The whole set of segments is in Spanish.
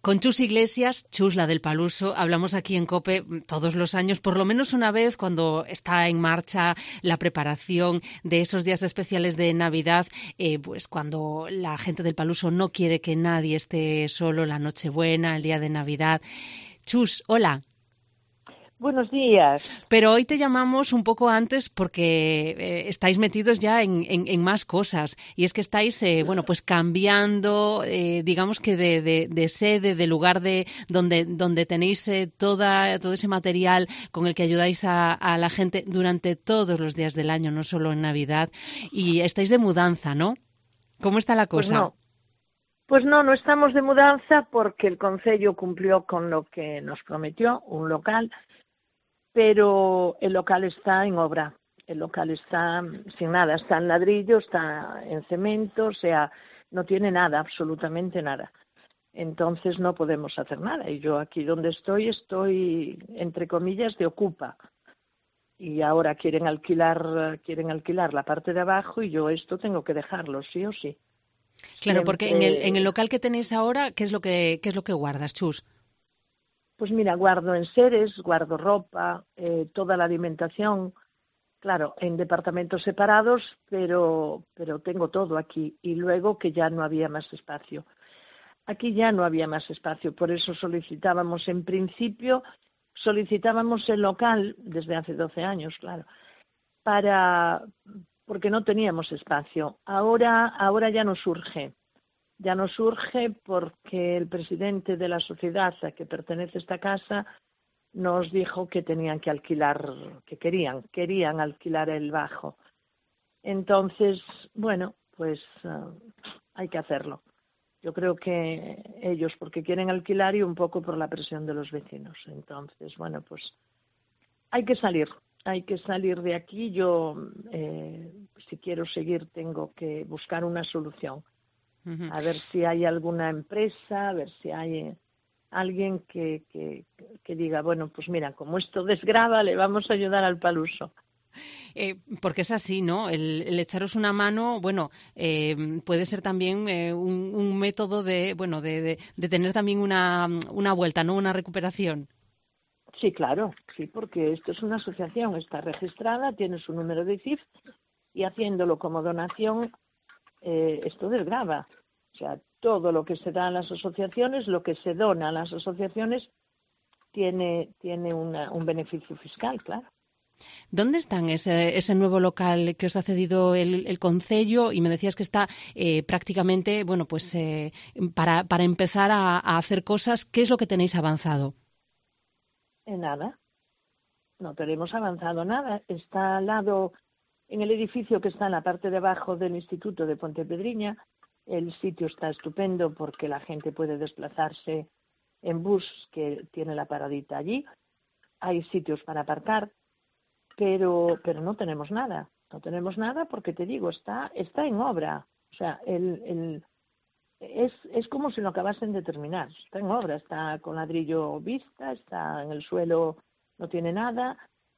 Con Chus Iglesias, Chus, la del Paluso, hablamos aquí en COPE todos los años, por lo menos una vez, cuando está en marcha la preparación de esos días especiales de Navidad, pues cuando la gente del Paluso no quiere que nadie esté solo, la Nochebuena, el día de Navidad. Chus, hola. Buenos días. Pero hoy te llamamos un poco antes porque estáis metidos ya en más cosas. Y es que estáis, pues cambiando, digamos que de sede, de lugar donde tenéis todo ese material con el que ayudáis a la gente durante todos los días del año, no solo en Navidad. Y estáis de mudanza, ¿no? ¿Cómo está la cosa? Pues no estamos de mudanza porque el concello cumplió con lo que nos prometió, un local. Pero el local está en obra, el local está sin nada, está en ladrillo, está en cemento, o sea, no tiene nada, absolutamente nada. Entonces no podemos hacer nada. Y yo aquí donde estoy entre comillas de ocupa. Y ahora quieren alquilar la parte de abajo y yo esto tengo que dejarlo, sí o sí. Claro, porque Siempre... en el local que tenéis ahora, ¿qué es lo que guardas, Chus? Pues mira, guardo enseres, guardo ropa, toda la alimentación, claro, en departamentos separados, pero tengo todo aquí. Y luego que ya no había más espacio. Aquí ya no había más espacio, por eso en principio, solicitábamos el local desde hace 12 años, claro, porque no teníamos espacio. Ahora ya nos surge. Ya nos surge porque el presidente de la sociedad a que pertenece esta casa nos dijo que tenían que alquilar, que querían alquilar el bajo. Entonces, bueno, pues hay que hacerlo. Yo creo que ellos porque quieren alquilar y un poco por la presión de los vecinos. Entonces, bueno, pues hay que salir de aquí. Yo, si quiero seguir, tengo que buscar una solución. A ver si hay alguna empresa, a ver si hay alguien que diga, bueno, pues mira, como esto desgrava, le vamos a ayudar al Paluso. Porque es así, ¿no? El echaros una mano, puede ser también un método de tener también una vuelta, ¿no? Una recuperación. Sí, claro, sí, porque esto es una asociación, está registrada, tiene su número de CIF y haciéndolo como donación, esto desgrava. O sea, todo lo que se da a las asociaciones, lo que se dona a las asociaciones, tiene un beneficio fiscal, claro. ¿Dónde están ese nuevo local que os ha cedido el concello? Y me decías que está prácticamente, para empezar a hacer cosas, ¿qué es lo que tenéis avanzado? Nada, no tenemos avanzado nada. Está al lado, en el edificio que está en la parte de abajo del Instituto de Pontepedriña. El sitio está estupendo porque la gente puede desplazarse en bus que tiene la paradita allí. Hay sitios para aparcar, pero no tenemos nada. No tenemos nada porque te digo, está en obra. O sea, es como si lo acabasen de terminar. Está en obra, está con ladrillo vista, está en el suelo, no tiene nada,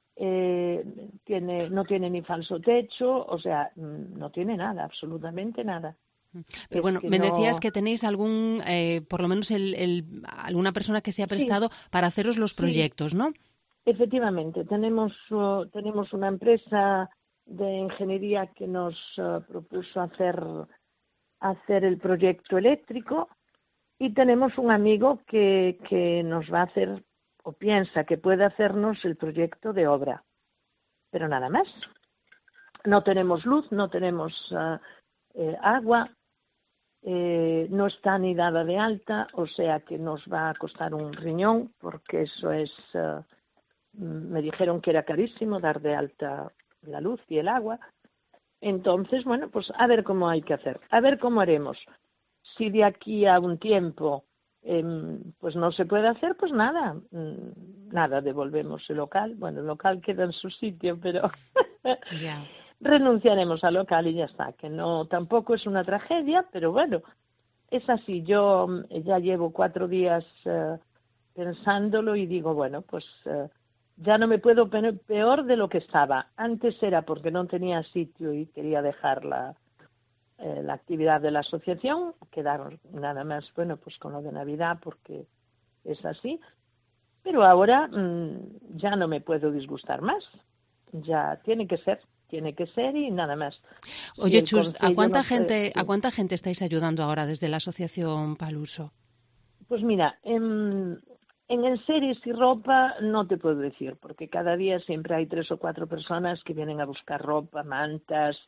no tiene ni falso techo, o sea, no tiene nada, absolutamente nada. Pero Es bueno, que me decías no. que tenéis por lo menos alguna persona que se ha Sí, prestado para haceros los sí, proyectos, ¿no? efectivamente. Tenemos una empresa de ingeniería que nos propuso hacer el proyecto eléctrico y tenemos un amigo que nos va a hacer o piensa que puede hacernos el proyecto de obra, pero nada más. No tenemos luz, no tenemos agua, no está ni dada de alta, o sea que nos va a costar un riñón, porque eso me dijeron que era carísimo dar de alta la luz y el agua. Entonces, bueno, pues a ver cómo hay que hacer, a ver cómo haremos. Si de aquí a un tiempo pues no se puede hacer, pues nada, devolvemos el local. Bueno, el local queda en su sitio, pero Ya. renunciaremos al local y ya está, que no, tampoco es una tragedia, pero bueno, es así. Yo ya llevo 4 días pensándolo y digo, bueno, pues ya no me puedo poner peor de lo que estaba. Antes era porque no tenía sitio y quería dejarla la actividad de la asociación, quedaron nada más, bueno, pues con lo de Navidad porque es así, pero ahora ya no me puedo disgustar más, ya tiene que ser y nada más. Oye, Chus, ¿a cuánta sí. gente estáis ayudando ahora desde la asociación Paluso? Pues mira, en enseres y ropa no te puedo decir, porque cada día siempre hay 3 o 4 personas que vienen a buscar ropa, mantas,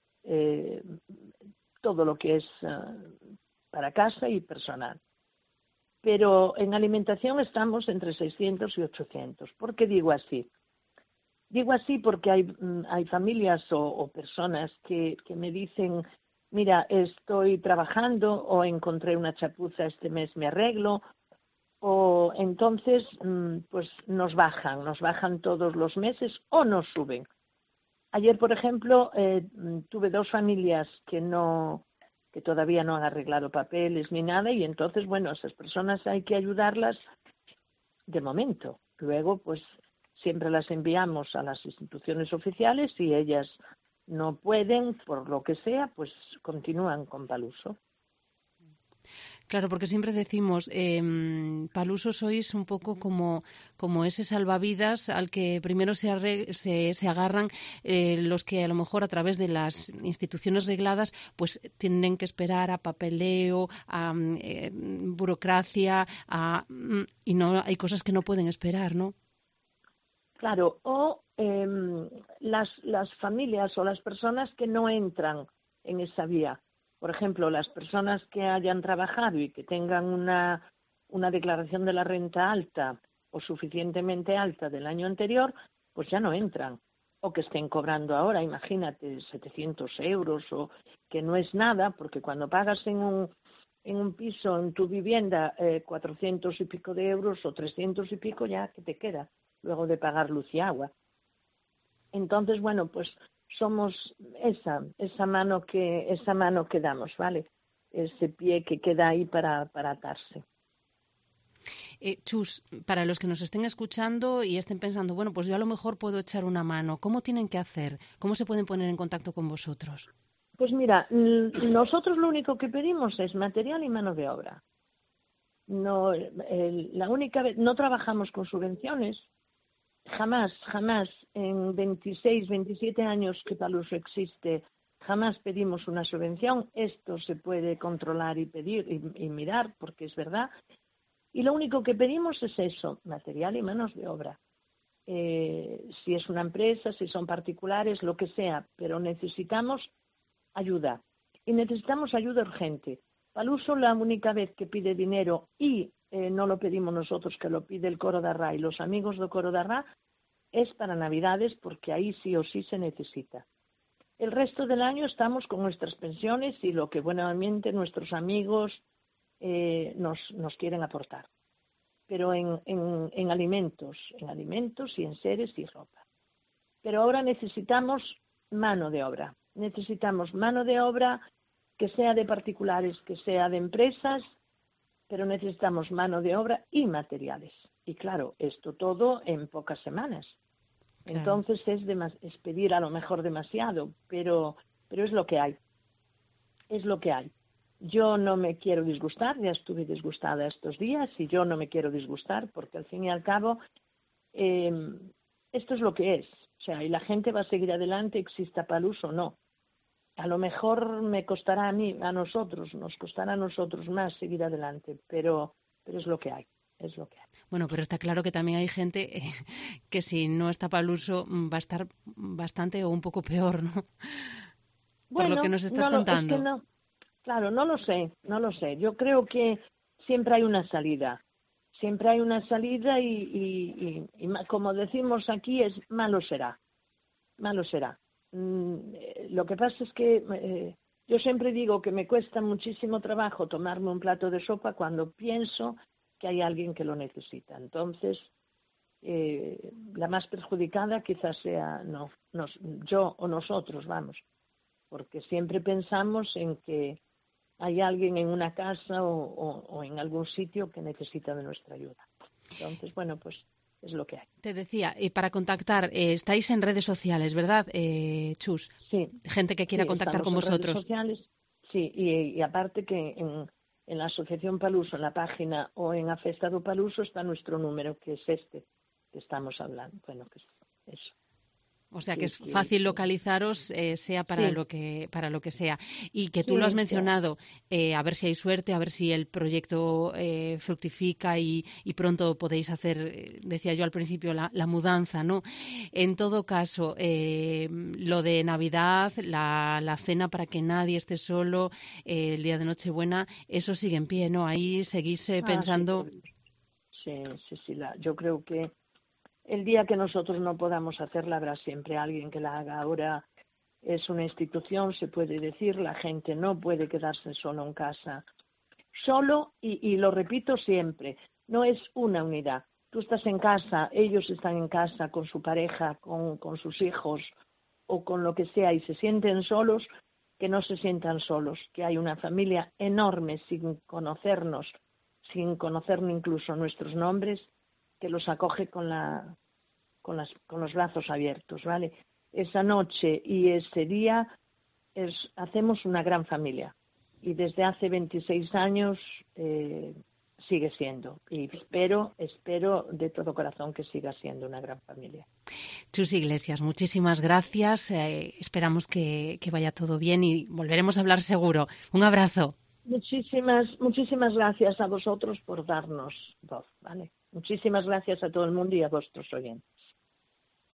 todo lo que es para casa y personal. Pero en alimentación estamos entre 600 y 800. ¿Por qué digo así? Digo así porque hay familias o personas que me dicen, mira, estoy trabajando o encontré una chapuza este mes, me arreglo, o entonces pues nos bajan todos los meses o nos suben. Ayer, por ejemplo, tuve 2 familias que todavía no han arreglado papeles ni nada, y entonces, bueno, a esas personas hay que ayudarlas de momento. Luego, pues siempre las enviamos a las instituciones oficiales y ellas no pueden, por lo que sea, pues continúan con Paluso. Claro, porque siempre decimos, Paluso sois un poco como ese salvavidas al que primero se agarran los que a lo mejor a través de las instituciones regladas pues tienen que esperar a papeleo, a burocracia, y no hay cosas que no pueden esperar, ¿no? Claro, o las familias o las personas que no entran en esa vía. Por ejemplo, las personas que hayan trabajado y que tengan una declaración de la renta alta o suficientemente alta del año anterior, pues ya no entran. O que estén cobrando ahora, imagínate, 700 euros, o que no es nada, porque cuando pagas en un piso, en tu vivienda, 400 y pico de euros o 300 y pico, ya que te queda luego de pagar luz y agua. Entonces, bueno, pues somos esa mano que damos, ¿vale? Ese pie que queda ahí para atarse. Chus, para los que nos estén escuchando y estén pensando, bueno, pues yo a lo mejor puedo echar una mano, ¿cómo tienen que hacer? ¿Cómo se pueden poner en contacto con vosotros? Pues mira, nosotros lo único que pedimos es material y mano de obra. No, la única vez, no trabajamos con subvenciones. Jamás, en 26, 27 años que Paluso existe, jamás pedimos una subvención. Esto se puede controlar y pedir y mirar, porque es verdad. Y lo único que pedimos es eso, material y manos de obra. Si es una empresa, si son particulares, lo que sea, pero necesitamos ayuda. Y necesitamos ayuda urgente. Paluso, la única vez que pide dinero, y no lo pedimos nosotros, que lo pide el Coro de Arrá y los amigos del Coro de Arrá, es para Navidades, porque ahí sí o sí se necesita. El resto del año estamos con nuestras pensiones y lo que buenamente nuestros amigos nos quieren aportar. Pero en alimentos y en seres y ropa. Pero ahora necesitamos mano de obra. Necesitamos mano de obra que sea de particulares, que sea de empresas, pero necesitamos mano de obra y materiales. Y claro, esto todo en pocas semanas. Claro. Entonces es pedir a lo mejor demasiado, pero es lo que hay. Es lo que hay. Yo no me quiero disgustar, ya estuve disgustada estos días y yo no me quiero disgustar porque al fin y al cabo esto es lo que es. O sea, y la gente va a seguir adelante, exista Paluso o no. A lo mejor me costará nos costará a nosotros más seguir adelante, pero es lo que hay. Es lo que hay. Bueno, pero está claro que también hay gente que si no está Paluso va a estar bastante o un poco peor, ¿no? Bueno, por lo que nos estás contando. Es que no, claro, no lo sé. Yo creo que siempre hay una salida. Siempre hay una salida y como decimos aquí, es malo será. Malo será. Lo que pasa es que yo siempre digo que me cuesta muchísimo trabajo tomarme un plato de sopa cuando pienso que hay alguien que lo necesita. Entonces, la más perjudicada quizás sea yo o nosotros, vamos, porque siempre pensamos en que hay alguien en una casa o en algún sitio que necesita de nuestra ayuda. Entonces, bueno, pues es lo que hay. Te decía, para contactar, estáis en redes sociales, ¿verdad, Chus? Sí. Gente que quiera contactar con vosotros. En redes sociales. Sí, y aparte que en la Asociación Paluso, en la página o en A Festa do Paluso está nuestro número, que es este que estamos hablando. Bueno, que es eso. O sea que es fácil localizaros, sea para lo que sea. Y que tú lo has mencionado, a ver si hay suerte, a ver si el proyecto fructifica y pronto podéis hacer, decía yo al principio, la mudanza, ¿no? En todo caso, lo de Navidad, la cena para que nadie esté solo, el día de Nochebuena, eso sigue en pie, ¿no? Ahí seguís pensando. Sí, yo creo que el día que nosotros no podamos hacerla, habrá siempre alguien que la haga. Ahora es una institución, se puede decir, la gente no puede quedarse solo en casa. Solo, y lo repito siempre, no es una unidad. Tú estás en casa, ellos están en casa con su pareja, con sus hijos o con lo que sea y se sienten solos, que no se sientan solos, que hay una familia enorme sin conocernos, sin conocer incluso nuestros nombres, que los acoge con los brazos abiertos, ¿vale? Esa noche y ese día hacemos una gran familia y desde hace 26 años sigue siendo y espero de todo corazón que siga siendo una gran familia. Chus Iglesias, muchísimas gracias. Esperamos que vaya todo bien y volveremos a hablar seguro. Un abrazo. Muchísimas gracias a vosotros por darnos voz, ¿vale? Muchísimas gracias a todo el mundo y a vuestros oyentes.